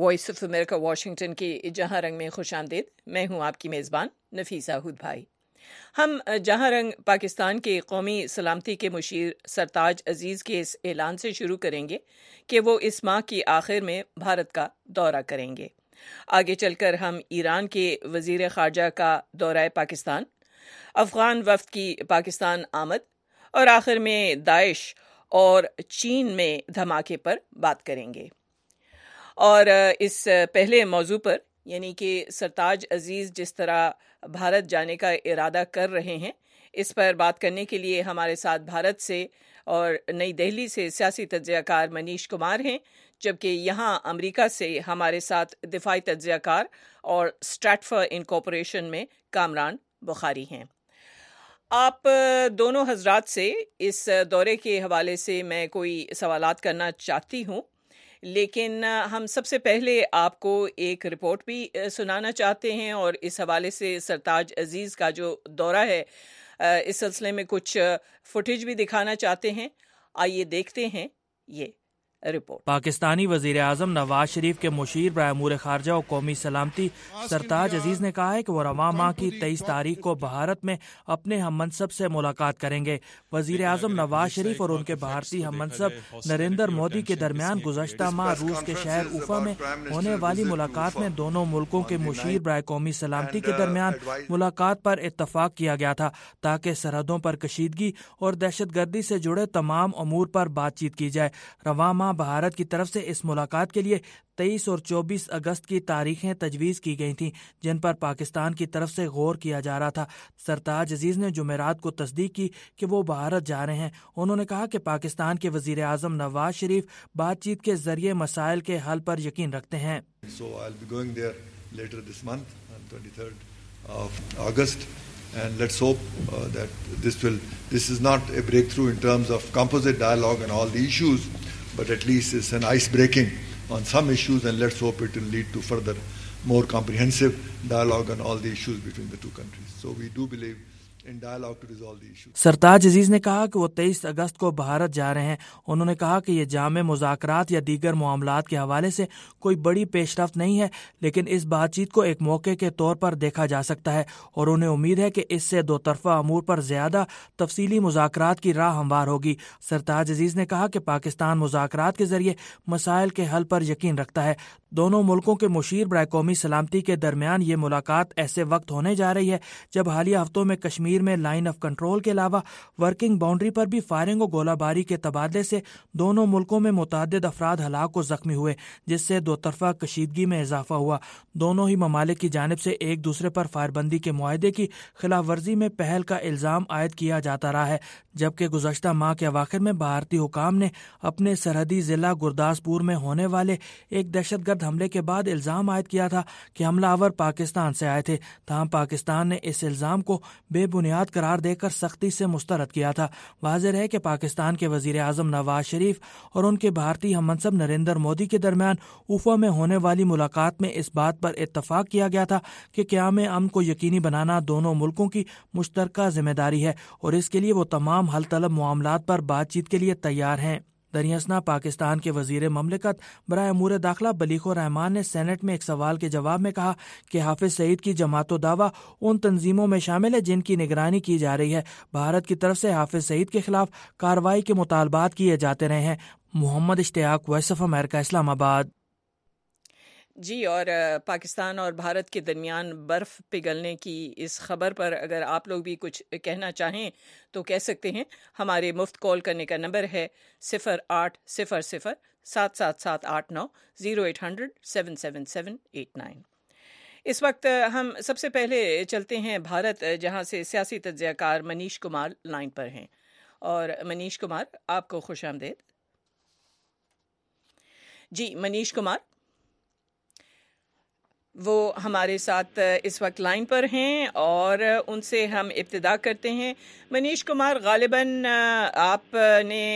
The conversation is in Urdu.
وائس آف امریکہ واشنگٹن کی جہاں رنگ میں خوش آمدید. میں ہوں آپ کی میزبان نفیسہ ہود بھائی. ہم جہاں رنگ پاکستان کے قومی سلامتی کے مشیر سرتاج عزیز کے اس اعلان سے شروع کریں گے کہ وہ اس ماہ کی آخر میں بھارت کا دورہ کریں گے. آگے چل کر ہم ایران کے وزیر خارجہ کا دورہ پاکستان، افغان وفد کی پاکستان آمد اور آخر میں داعش اور چین میں دھماکے پر بات کریں گے. اور اس پہلے موضوع پر یعنی کہ سرتاج عزیز جس طرح بھارت جانے کا ارادہ کر رہے ہیں، اس پر بات کرنے کے لیے ہمارے ساتھ بھارت سے اور نئی دہلی سے سیاسی تجزیہ کار منیش کمار ہیں، جبکہ یہاں امریکہ سے ہمارے ساتھ دفاعی تجزیہ کار اور اسٹریٹفر انکارپوریشن میں کامران بخاری ہیں. آپ دونوں حضرات سے اس دورے کے حوالے سے میں کوئی سوالات کرنا چاہتی ہوں، لیکن ہم سب سے پہلے آپ کو ایک رپورٹ بھی سنانا چاہتے ہیں اور اس حوالے سے سرتاج عزیز کا جو دورہ ہے اس سلسلے میں کچھ فوٹیج بھی دکھانا چاہتے ہیں. آئیے دیکھتے ہیں یہ رپورٹ. پاکستانی وزیر اعظم نواز شریف کے مشیر برائے امور خارجہ و قومی سلامتی سرتاج عزیز نے کہا ہے کہ وہ رواں ماہ کی 23 تاریخ کو بھارت میں اپنے ہم منصب سے ملاقات کریں گے. وزیر اعظم نواز شریف اور ان کے بھارتی ہم منصب نریندر مودی کے درمیان گزشتہ ماہ روس کے شہر اوفا میں ہونے والی ملاقات میں دونوں ملکوں کے مشیر برائے قومی سلامتی کے درمیان ملاقات پر اتفاق کیا گیا تھا تاکہ سرحدوں پر کشیدگی اور دہشت گردی سے جڑے تمام امور پر بات چیت کی جائے. رواں ماہ بھارت کی طرف سے اس ملاقات کے لیے 23 اور 24 اگست کی تاریخیں تجویز کی گئی تھیں جن پر پاکستان کی طرف سے غور کیا جا رہا تھا. سرتاج عزیز نے جمعرات کو تصدیق کی کہ وہ بھارت جا رہے ہیں. انہوں نے کہا کہ پاکستان کے وزیر اعظم نواز شریف بات چیت کے ذریعے مسائل کے حل پر یقین رکھتے ہیں. So I'll be going there later this month on 23rd of August. And let's hope that this is not a breakthrough in terms of composite dialogue and all the issues, but at least it's an ice breaking on some issues, and let's hope it will lead to further more comprehensive dialogue on all the issues between the two countries. So we do believe in dialogue to resolve the issues. سرتاج عزیز نے کہا کہ وہ 23 اگست کو بھارت جا رہے ہیں. انہوں نے کہا کہ یہ جامع مذاکرات یا دیگر معاملات کے حوالے سے کوئی بڑی پیش رفت نہیں ہے، لیکن اس بات چیت کو ایک موقع کے طور پر دیکھا جا سکتا ہے اور انہیں امید ہے کہ اس سے دو طرفہ امور پر زیادہ تفصیلی مذاکرات کی راہ ہموار ہوگی. سرتاج عزیز نے کہا کہ پاکستان مذاکرات کے ذریعے مسائل کے حل پر یقین رکھتا ہے. دونوں ملکوں کے مشیر برائے قومی سلامتی کے درمیان یہ ملاقات ایسے وقت ہونے جا رہی ہے جب حالیہ ہفتوں میں کشمیر میں لائن آف کنٹرول کے علاوہ ورکنگ باؤنڈری پر بھی فائرنگ و گولہ باری کے تبادلے سے دونوں ملکوں میں متعدد افراد ہلاک و زخمی ہوئے، جس سے دو طرفہ کشیدگی میں اضافہ ہوا. دونوں ہی ممالک کی جانب سے ایک دوسرے پر فائر بندی کے معاہدے کی خلاف ورزی میں پہل کا الزام عائد کیا جاتا رہا ہے، جبکہ گزشتہ ماہ کے اواخر میں بھارتی حکام نے اپنے سرحدی ضلع گرداسپور میں ہونے والے ایک دہشت گرد حملے کے بعد الزام عائد کیا تھا کہ حملہ آور پاکستان سے آئے تھے. تاہم پاکستان نے اس الزام کو بے بنیاد قرار دے کر سختی سے مسترد کیا تھا. واضح ہے کہ پاکستان کے وزیر اعظم نواز شریف اور ان کے بھارتی ہم منصب نریندر مودی کے درمیان اوفا میں ہونے والی ملاقات میں اس بات پر اتفاق کیا گیا تھا کہ قیام امن کو یقینی بنانا دونوں ملکوں کی مشترکہ ذمہ داری ہے اور اس کے لیے وہ تمام حل طلب معاملات پر بات چیت کے لیے تیار ہیں. دریاسنا پاکستان کے وزیر مملکت برائے امور داخلہ بلیغ الرحمان نے سینٹ میں ایک سوال کے جواب میں کہا کہ حافظ سعید کی جماعت و دعویٰ ان تنظیموں میں شامل ہے جن کی نگرانی کی جا رہی ہے. بھارت کی طرف سے حافظ سعید کے خلاف کارروائی کے مطالبات کیے جاتے رہے ہیں. محمد اشتیاق، وائس آف امریکہ، اسلام آباد. جی، اور پاکستان اور بھارت کے درمیان برف پگھلنے کی اس خبر پر اگر آپ لوگ بھی کچھ کہنا چاہیں تو کہہ سکتے ہیں. ہمارے مفت کال کرنے کا نمبر ہے 0800-777-89 0800-777-89. اس وقت ہم سب سے پہلے چلتے ہیں بھارت، جہاں سے سیاسی تجزیہ کار منیش کمار لائن پر ہیں. اور منیش کمار، آپ کو خوش آمدید. جی منیش کمار، وہ ہمارے ساتھ اس وقت لائن پر ہیں اور ان سے ہم ابتدا کرتے ہیں. منیش کمار، غالباً آپ نے